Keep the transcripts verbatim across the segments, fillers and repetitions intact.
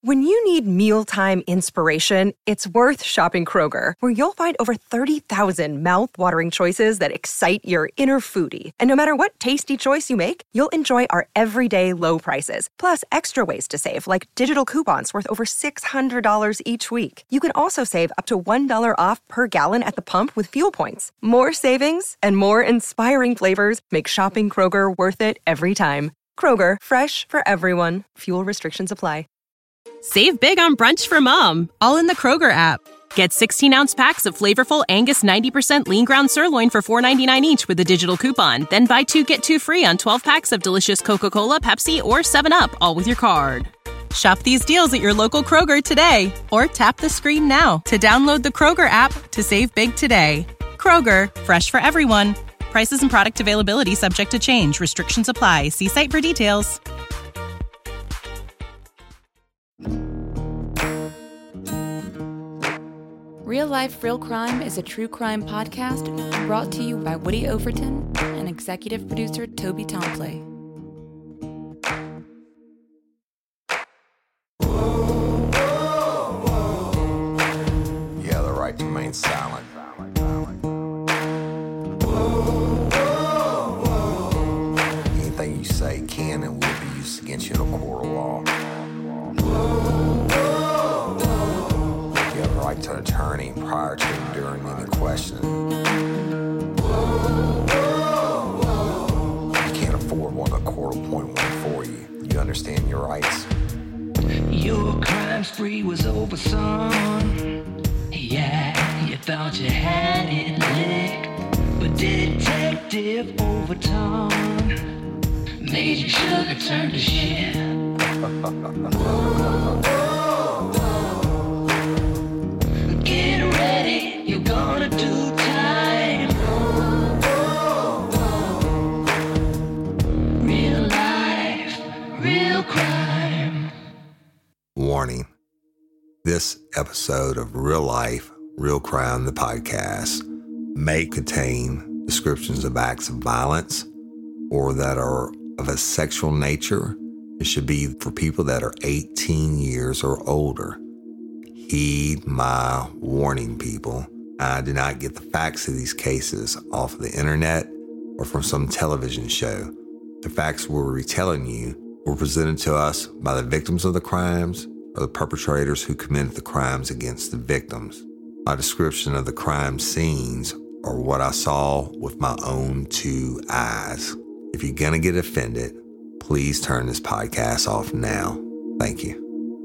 When you need mealtime inspiration, it's worth shopping Kroger, where you'll find over thirty thousand mouth-watering choices that excite your inner foodie. And no matter what tasty choice you make, you'll enjoy our everyday low prices, plus extra ways to save, like digital coupons worth over six hundred dollars each week. You can also save up to one dollar off per gallon at the pump with fuel points. More savings and more inspiring flavors make shopping Kroger worth it every time. Kroger, fresh for everyone. Fuel restrictions apply. Save big on brunch for mom, all in the Kroger app. Get sixteen-ounce packs of flavorful Angus ninety percent lean ground sirloin for four ninety-nine each with a digital coupon. Then buy two, get two free on twelve packs of delicious Coca-Cola, Pepsi, or seven up, all with your card. Shop these deals at your local Kroger today, or tap the screen now to download the Kroger app to save big today. Kroger, fresh for everyone. Prices and product availability subject to change. Restrictions apply. See site for details. Real Life, Real Crime is a true crime podcast brought to you by Woody Overton and executive producer Toby Tomplay. You have the right to remain silent. Anything you say can and will be used against you in a court of law. You have the right to an attorney prior to and during any questioning. You can't afford one, the court will appoint one for you. You understand your rights? Your crime spree was over, son. Yeah, you thought you had it licked, but Detective Overton made your sugar turn to shit. Get ready, you're gonna do time. Real life, real crime. Warning. This episode of Real Life, Real Crime, the podcast, may contain descriptions of acts of violence or that are of a sexual nature. It should be for people that are eighteen years or older. Heed my warning, people. I did not get the facts of these cases off of the internet or from some television show. The facts we're retelling you were presented to us by the victims of the crimes or the perpetrators who committed the crimes against the victims. My description of the crime scenes are what I saw with my own two eyes. If you're gonna get offended, please turn this podcast off now. Thank you.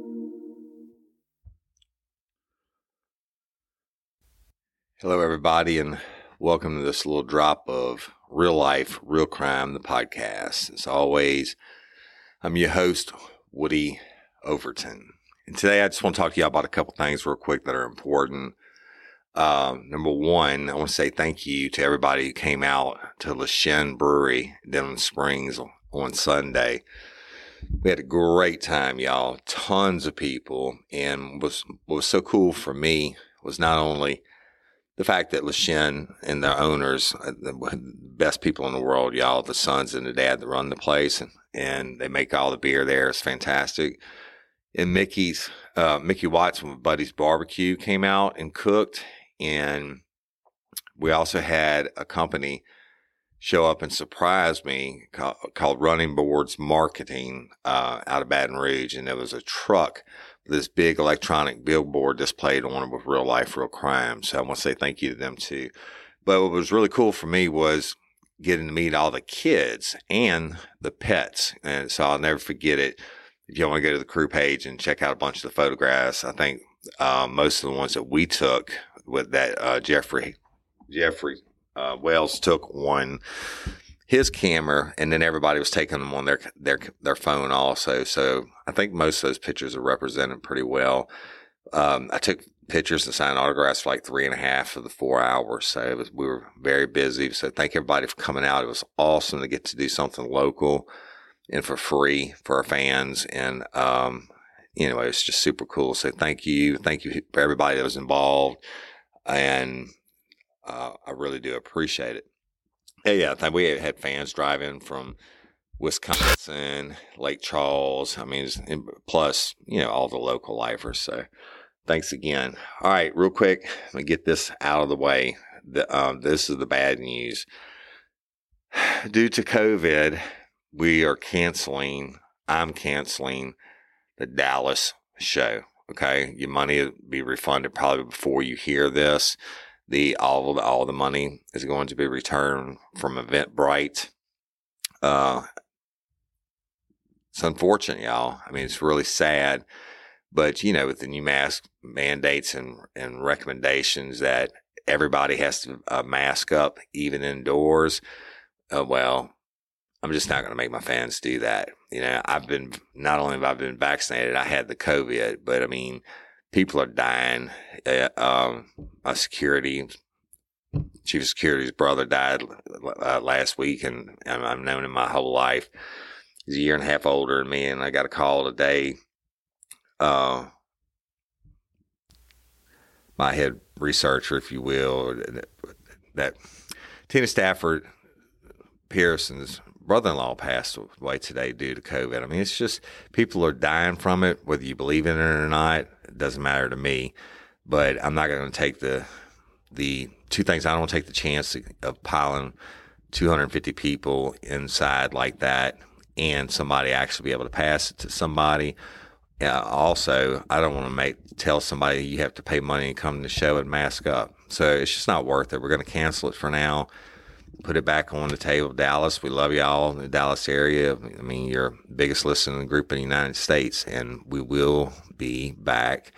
Hello, everybody, and welcome to this little drop of Real Life, Real Crime, the podcast. As always, I'm your host, Woody Overton. And today I just want to talk to you about a couple things real quick that are important. Um, number one, I want to say thank you to everybody who came out to Le Chien Brewery in Denham Springs on Sunday. We had a great time, y'all. Tons of people. And was, what was so cool for me was not only the fact that Le Chien and their owners, the best people in the world, y'all, the sons and the dad that run the place, and, and they make all the beer there. It's fantastic. And Mickey's, uh, Mickey Watts from Buddy's Barbecue came out and cooked. And we also had a company show up and surprise me called, called Running Boards Marketing uh, out of Baton Rouge. And there was a truck with this big electronic billboard displayed on it with Real Life, Real Crime. So I want to say thank you to them too. But what was really cool for me was getting to meet all the kids and the pets. And so I'll never forget it. If you want to go to the crew page and check out a bunch of the photographs, I think uh, most of the ones that we took with that uh, Jeffrey Jeffrey uh, Wells took on his camera, and then everybody was taking them on their their their phone also. So I think most of those pictures are represented pretty well. Um, I took pictures and signed autographs for like three and a half of the four hours. So it was, we were very busy. So thank everybody for coming out. It was awesome to get to do something local and for free for our fans. And, um, anyway, it's just super cool. So thank you. Thank you for everybody that was involved. And, uh, I really do appreciate it. Yeah, yeah. I think we had fans driving from Wisconsin, Lake Charles. I mean, plus, you know, all the local lifers. So thanks again. All right, real quick, let me get this out of the way. The, um, this is the bad news. Due to COVID, we are canceling, I'm canceling the Dallas show. Okay, your money will be refunded probably before you hear this. The all the, all the money is going to be returned from Eventbrite. Uh, it's unfortunate, y'all. I mean, it's really sad, but you know, with the new mask mandates and and recommendations that everybody has to uh, mask up, even indoors. Uh, well, I'm just not going to make my fans do that. You know, I've been, not only have I been vaccinated, I had the COVID, but I mean, people are dying. Uh, um, my security, chief of security's brother died uh, last week, and I've known him my whole life. He's a year and a half older than me, and I got a call today. Uh, my head researcher, if you will, that, that Tina Stafford Pearson's brother-in-law passed away today due to COVID. I mean, it's just, people are dying from it, whether you believe in it or not. It doesn't matter to me. But I'm not going to take the the two things. I don't want to take the chance of piling two hundred fifty people inside like that and somebody actually be able to pass it to somebody. Uh, also, I don't want to make tell somebody you have to pay money and come to the show and mask up. So it's just not worth it. We're going to cancel it for now. Put it back on the table. Dallas, we love y'all in the Dallas area. I mean, you're the biggest listening group in the United States, and we will be back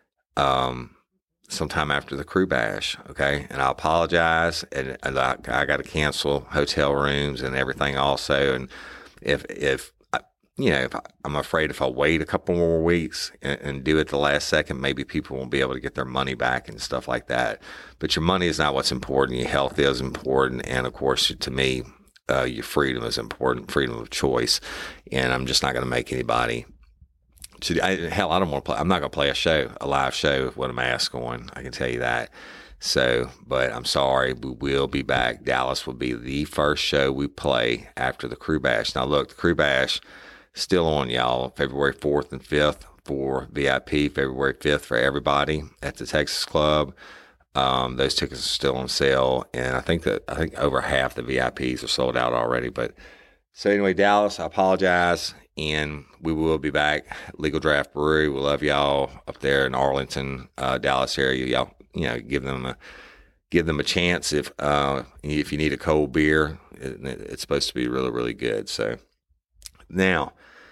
um, sometime after the Crew Bash, okay? And I apologize, and, and I, I got to cancel hotel rooms and everything also. And if, if you know, if I, I'm afraid if I wait a couple more weeks and, and do it the last second, maybe people won't be able to get their money back and stuff like that. But your money is not what's important. Your health is important. And of course, to me, uh, your freedom is important, freedom of choice. And I'm just not going to make anybody to, I, hell, I don't want to play. I'm not going to play a show, a live show with a mask on. I can tell you that. So, but I'm sorry, we will be back. Dallas will be the first show we play after the Crew Bash. Now look, the Crew Bash, still on, y'all, February fourth and fifth for V I P, February fifth for everybody at the Texas Club. Um, those tickets are still on sale, and I think that I think over half the V I Ps are sold out already. But so anyway, Dallas, I apologize, and we will be back. Legal Draft Brewery, we love y'all up there in Arlington, uh, Dallas area. Y'all, you know, give them a give them a chance if uh, if you need a cold beer. It, it's supposed to be really, really good. So now,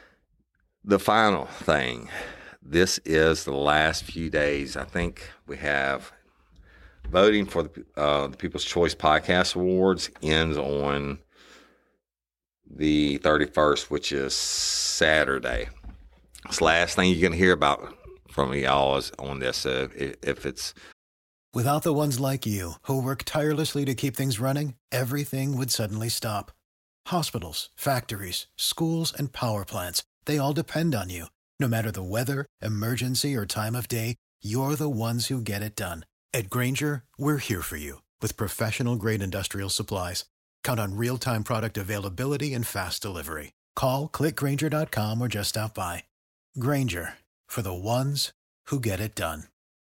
the final thing, this is the last few days. I think we have voting for the, uh, the People's Choice Podcast Awards ends on the thirty-first, which is Saturday. It's the last thing you're going to hear about from y'all is on this. Uh, if it's Without the ones like you who work tirelessly to keep things running, everything would suddenly stop. Hospitals, factories, schools, and power plants, they all depend on you. No matter the weather, emergency, or time of day, you're the ones who get it done. At Grainger, we're here for you with professional-grade industrial supplies. Count on real-time product availability and fast delivery. Call, click Grainger dot com, or just stop by. Grainger, for the ones who get it done.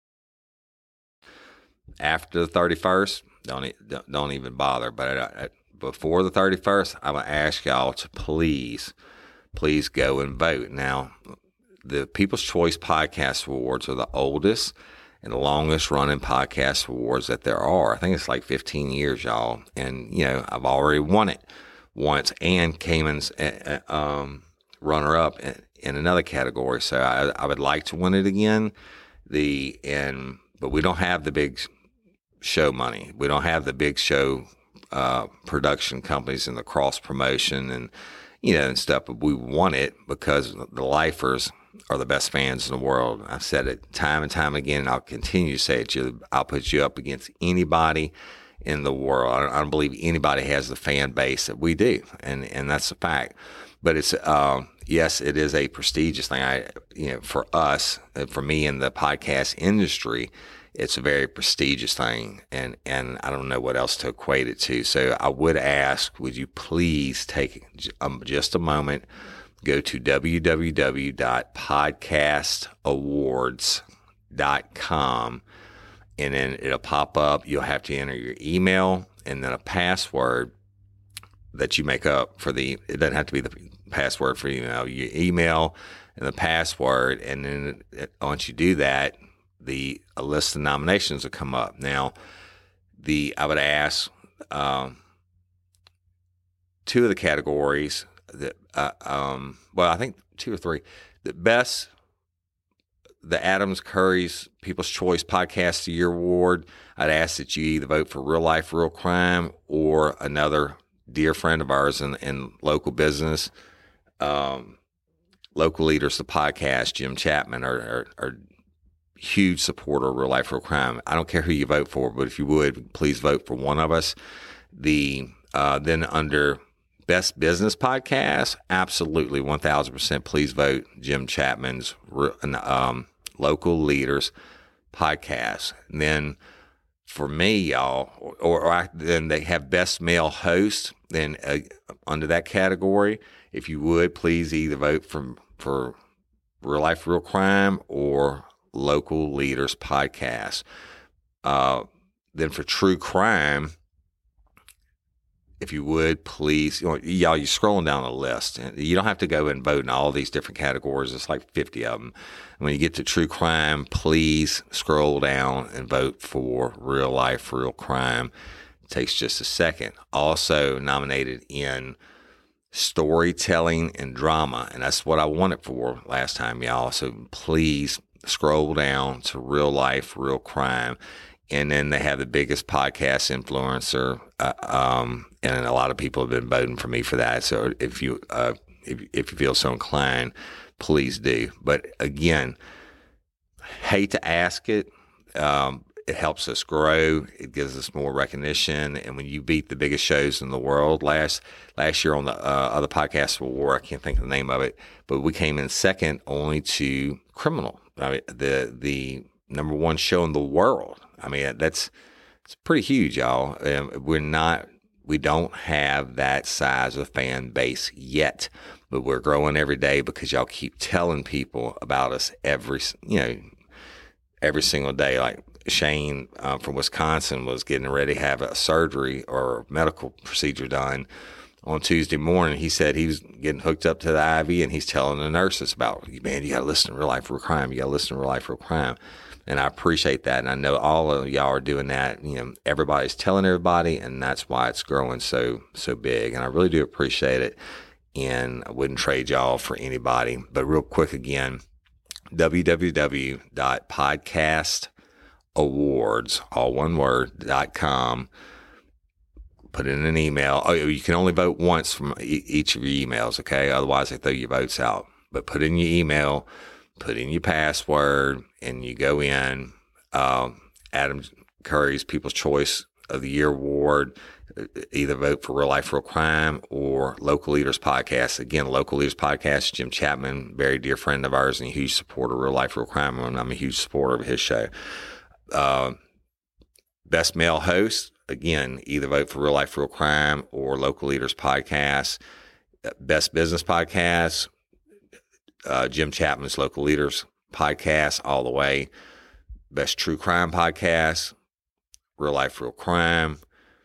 After the thirty-first, don't don't, don't even bother. But I, I, before the thirty-first, I'm going to ask y'all to please, please go and vote. Now, the People's Choice Podcast Awards are the oldest and the longest running podcast awards that there are. I think it's like fifteen years, y'all. And, you know, I've already won it once and came in uh, um, runner-up in, in another category. So I, I would like to win it again. The and But we don't have the big show money. We don't have the big show uh, production companies and the cross promotion and, you know, and stuff. But we want it because the lifers are the best fans in the world. I've said it time and time again, and I'll continue to say it. I'll put you up against anybody in the world. I don't, I don't believe anybody has the fan base that we do, and and that's a fact. But it's uh, yes, it is a prestigious thing. I, you know, for us, for me in the podcast industry, it's a very prestigious thing, and, and I don't know what else to equate it to. So I would ask, would you please take um, just a moment, go to w w w dot podcast awards dot com, and then it'll pop up. You'll have to enter your email and then a password that you make up for the, it doesn't have to be the password for you know, your email and the password. And then it, once you do that, the a list of nominations will come up. Now, the I would ask um, two of the categories that uh, um, well, I think two or three. The best, the Adams Curry's People's Choice Podcast of the Year Award. I'd ask that you either vote for Real Life, Real Crime or another dear friend of ours in, in local business, um, Local Leaders, the podcast, Jim Chapman, are, are, are huge supporter of Real Life, Real Crime. I don't care who you vote for, but if you would, please vote for one of us. The uh, then under Best Business Podcast, absolutely one thousand percent please vote Jim Chapman's um, Local Leaders Podcast. And then for me, y'all, or, or I, then they have Best Male Host. Then uh, under that category, if you would, please either vote for, for Real Life, Real Crime or Local Leaders Podcast. Uh, then for True Crime, if you would, please, you know, y'all, you're scrolling down the list. And you don't have to go and vote in all these different categories. It's like fifty of them. When you get to True Crime, please scroll down and vote for Real Life, Real Crime. It takes just a second. Also nominated in Storytelling and Drama, and that's what I wanted for last time, y'all. So please scroll down to Real Life, Real Crime. And then they have the biggest podcast influencer, uh, um, and a lot of people have been voting for me for that. So if you uh, if, if you feel so inclined, please do. But again, hate to ask it. Um, it helps us grow. It gives us more recognition. And when you beat the biggest shows in the world last last year on the uh, other podcast award, I can't think of the name of it, but we came in second only to Criminal, I mean, the the number one show in the world. I mean, that's it's pretty huge, y'all. Um, we're not, we don't have that size of fan base yet, but we're growing every day because y'all keep telling people about us every, you know, every single day. Like Shane uh, from Wisconsin was getting ready to have a surgery or medical procedure done on Tuesday morning. He said he was getting hooked up to the I V, and he's telling the nurses about, man, you got to listen to Real Life, Real Crime. You got to listen to Real Life, Real Crime. And I appreciate that. And I know all of y'all are doing that. You know, everybody's telling everybody, and that's why it's growing so, so big. And I really do appreciate it. And I wouldn't trade y'all for anybody. But real quick again, w w w dot podcast awards, all one word, dot com. Put in an email. Oh, you can only vote once from e- each of your emails, okay? Otherwise, they throw your votes out. But put in your email, put in your password, and you go in. Um, Adam Curry's People's Choice of the Year Award. Either vote for Real Life, Real Crime or Local Leaders Podcast. Again, Local Leaders Podcast, Jim Chapman, very dear friend of ours and a huge supporter of Real Life, Real Crime, and I'm a huge supporter of his show. Uh, Best Male Host, again, either vote for Real Life, Real Crime or Local Leaders Podcast. Best Business Podcast, uh, Jim Chapman's Local Leaders Podcast, all the way. Best True Crime Podcast, Real Life, Real Crime.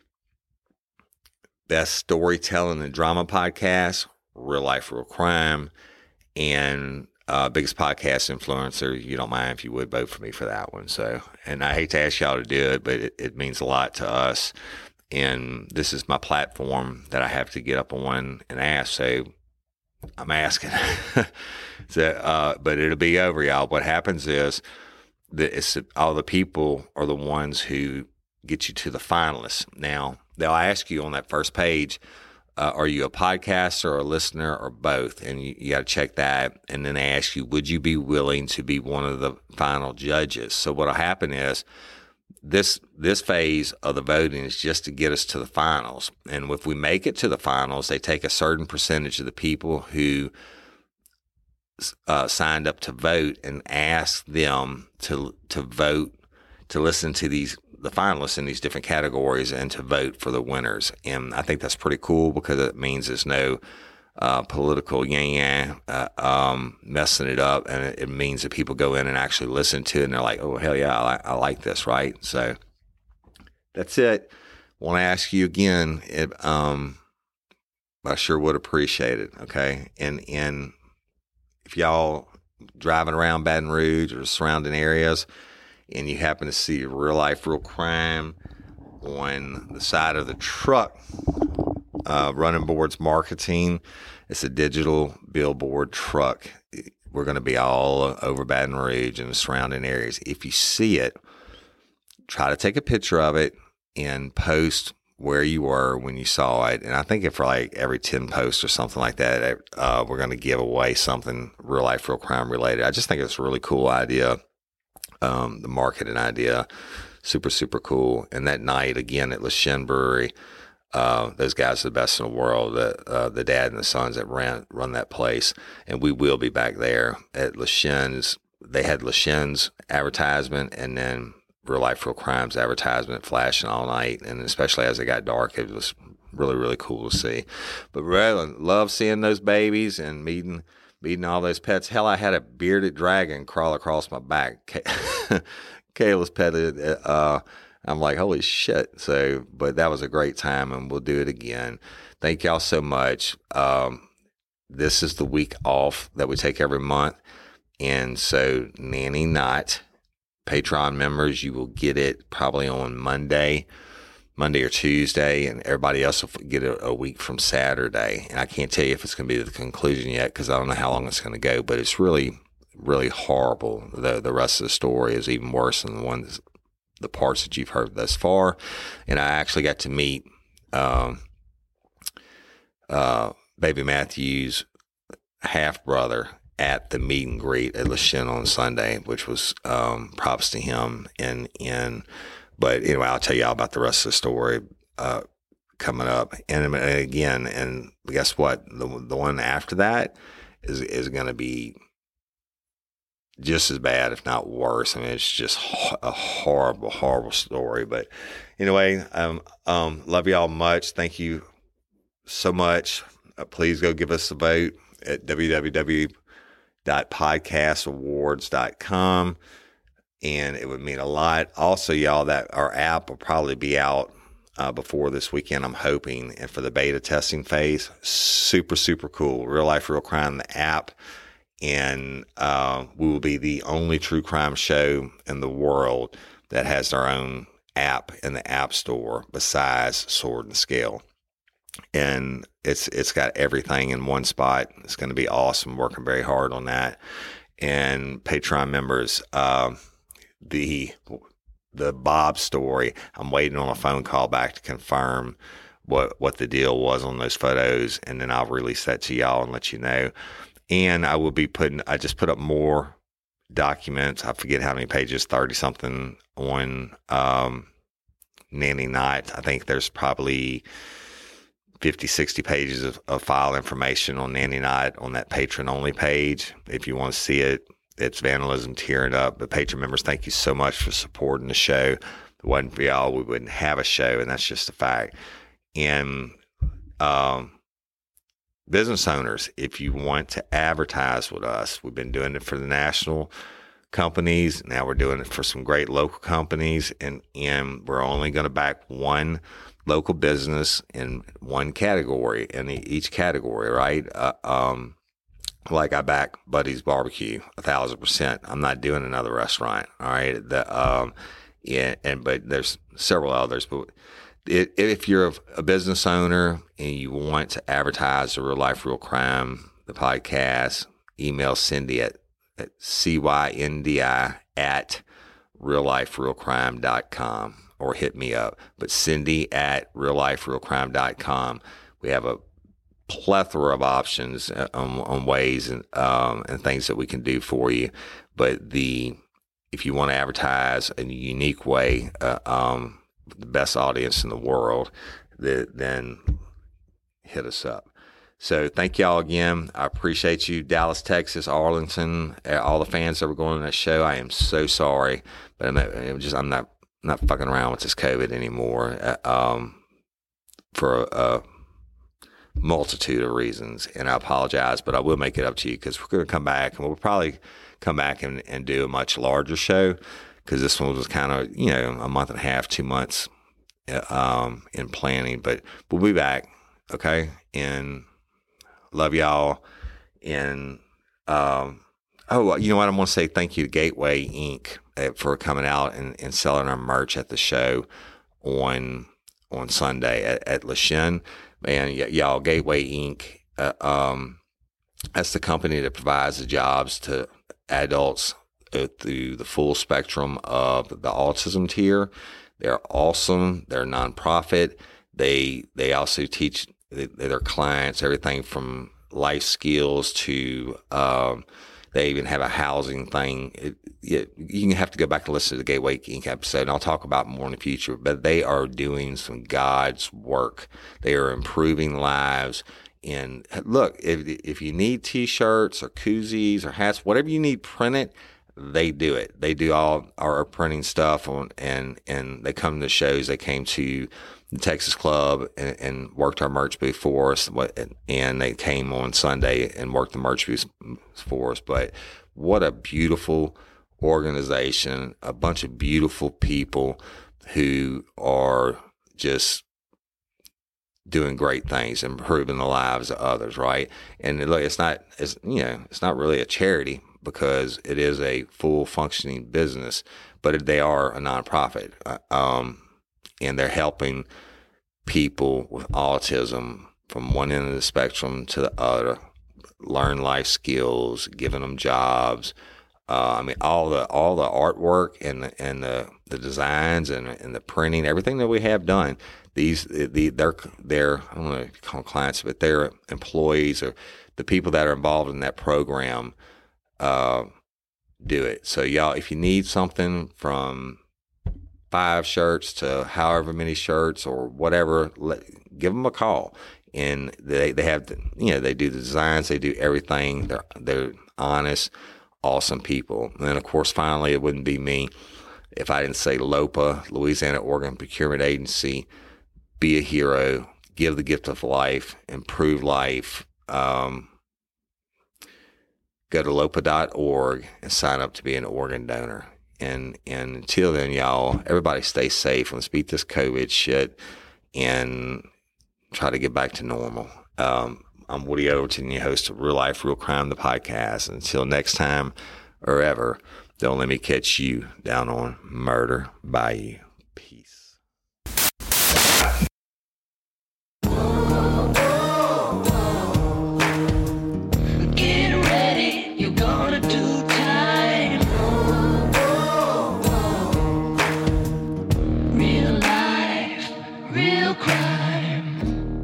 Best Storytelling and Drama Podcast, Real Life, Real Crime. And uh, biggest podcast influencer, you don't mind if you would vote for me for that one. So, and I hate to ask y'all to do it, but it, it means a lot to us. And this is my platform that I have to get up on and ask. So I'm asking. so, uh, but it'll be over, y'all. What happens is that it's all the people are the ones who get you to the finalists. Now, they'll ask you on that first page, uh, are you a podcaster or a listener or both? And you, you got to check that. And then they ask you, would you be willing to be one of the final judges? So what will happen is this this phase of the voting is just to get us to the finals. And if we make it to the finals, they take a certain percentage of the people who uh, signed up to vote and asked them to to vote, to listen to these the finalists in these different categories and to vote for the winners. And I think that's pretty cool because it means there's no uh, political yang uh, um, messing it up, and it, it means that people go in and actually listen to it and they're like, oh, hell yeah, I, I like this, right? So that's it. Want to ask you again, it, um, I sure would appreciate it, okay? And, and if y'all driving around Baton Rouge or surrounding areas, and you happen to see Real Life Real Crime on the side of the truck, uh, Running Boards Marketing, it's a digital billboard truck. We're going to be all over Baton Rouge and the surrounding areas. If you see it, try to take a picture of it and post where you were when you saw it. And I think if for like every ten posts or something like that, uh, we're going to give away something Real Life Real Crime related. I just think it's a really cool idea. Um, the marketing idea, super, super cool. And that night, again, at Le Chien Brewery, uh, those guys are the best in the world, the, uh, the dad and the sons that ran, run that place. And we will be back there at Le Chien's. They had Le Chien's advertisement and then Real Life Real Crime's advertisement flashing all night. And especially as it got dark, it was really, really cool to see. But really love seeing those babies and meeting Meeting all those pets. Hell, I had a bearded dragon crawl across my back. Kayla's petted it. Uh, I'm like, holy shit. So, but that was a great time, and we'll do it again. Thank y'all so much. Um, this is the week off that we take every month. And so, Nanny Not, Patreon members, you will get it probably on Monday. Monday or Tuesday, and everybody else will get it a week from Saturday. And I can't tell you if it's going to be the conclusion yet because I don't know how long it's going to go, but it's really, really horrible. The the rest of the story is even worse than the ones, the parts that you've heard thus far. And I actually got to meet um, uh, Baby Matthew's half-brother at the meet and greet at Le Chien on Sunday, which was um, props to him. And in But anyway, I'll tell you all about the rest of the story uh, coming up. And, and again, and guess what? The the one after that is is going to be just as bad, if not worse. I mean, it's just a horrible, horrible story. But anyway, um, um, love you all much. Thank you so much. Uh, please go give us a vote at w w w dot podcast awards dot com. And it would mean a lot. Also, y'all, that our app will probably be out uh, before this weekend, I'm hoping. And for the beta testing phase, super, super cool. Real Life, Real Crime, the app. And uh, we will be the only true crime show in the world that has our own app in the App Store besides Sword and Scale. And it's it's got everything in one spot. It's going to be awesome. Working very hard on that. And Patreon members, uh, the the Bob story, I'm waiting on a phone call back to confirm what what the deal was on those photos, and then I'll release that to y'all and let you know. And I will be putting, I just put up more documents. I forget how many pages, thirty something on um, Nanny Not. I think there's probably fifty, sixty pages of, of file information on Nanny Not on that patron only page. If you want to see it, it's vandalism tearing up. But patron members, thank you so much for supporting the show. If it wasn't for y'all, we wouldn't have a show, and that's just a fact. And um, business owners, if you want to advertise with us, we've been doing it for the national companies. Now we're doing it for some great local companies, and, and we're only going to back one local business in one category, in each category, right? Uh, um, like I back Buddy's Barbecue a thousand percent. I'm not doing another restaurant. All right. The, um, yeah. And, but there's several others, but it, if you're a, a business owner and you want to advertise the Real Life, Real Crime, the podcast, email Cindy at, at C Y N D I at real life real crime dot com or hit me up, but Cindy at real life real crime dot com. We have a plethora of options on, on ways and um, and things that we can do for you. But the if you want to advertise in a unique way, uh, um, the best audience in the world, the, then hit us up. So thank y'all again. I appreciate you, Dallas, Texas, Arlington, all the fans that were going to that show. I am so sorry, but I'm, I'm just I'm not not fucking around with this COVID anymore uh, um, for a, a multitude of reasons, and I apologize. But I will make it up to you because we're going to come back, and we'll probably come back and, and do a much larger show because this one was kind of you know a month and a half, two months um, in planning. But we'll be back, okay, and. Love y'all. And, um, oh, you know what? I want to say thank you to Gateway Incorporated for coming out and, and selling our merch at the show on on Sunday at, at Le Chien. And y- y'all, Gateway Incorporated, uh, um, that's the company that provides the jobs to adults uh, through the full spectrum of the autism tier. They're awesome. They're a nonprofit. They, they also teach their clients everything from life skills to um, they even have a housing thing. It, it, you have to go back and listen to the Gateway Incorporated episode, and I'll talk about more in the future. But they are doing some God's work. They are improving lives. And look, if if you need T-shirts or koozies or hats, whatever you need printed, they do it. They do all our printing stuff, on, and and they come to the shows. They came to the Texas Club and, and worked our merch booth for us, and they came on Sunday and worked the merch booth for us. But what a beautiful organization, a bunch of beautiful people who are just doing great things, improving the lives of others, right? And look, it's not, it's, you know, it's not really a charity because it is a full functioning business, but they are a nonprofit. Um, and they're helping people with autism from one end of the spectrum to the other, learn life skills, giving them jobs. Uh, I mean, all the all the artwork and the, and the, the designs and and the printing, everything that we have done. These the they're they're I don't know if you call them clients, but they're employees or the people that are involved in that program uh, do it. So y'all, if you need something from five shirts to however many shirts or whatever, let, give them a call. And they, they have, the, you know, they do the designs, they do everything. They're, they're honest, awesome people. And then of course, finally, it wouldn't be me if I didn't say LOPA, Louisiana Organ Procurement Agency. Be a hero, give the gift of life, improve life. Um, go to lopa dot org and sign up to be an organ donor. And and until then, y'all, everybody stay safe. Let's beat this COVID shit and try to get back to normal. Um, I'm Woody Overton, your host of Real Life, Real Crime, the podcast. Until next time or ever, don't let me catch you down on Murder Bayou. Peace. Get ready, you're gonna do time. Real life, real crime.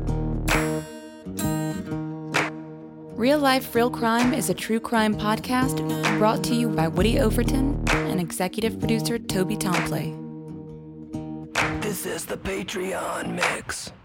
Real Life, Real Crime is a true crime podcast brought to you by Woody Overton and executive producer Toby Tomplay. This is the Patreon mix.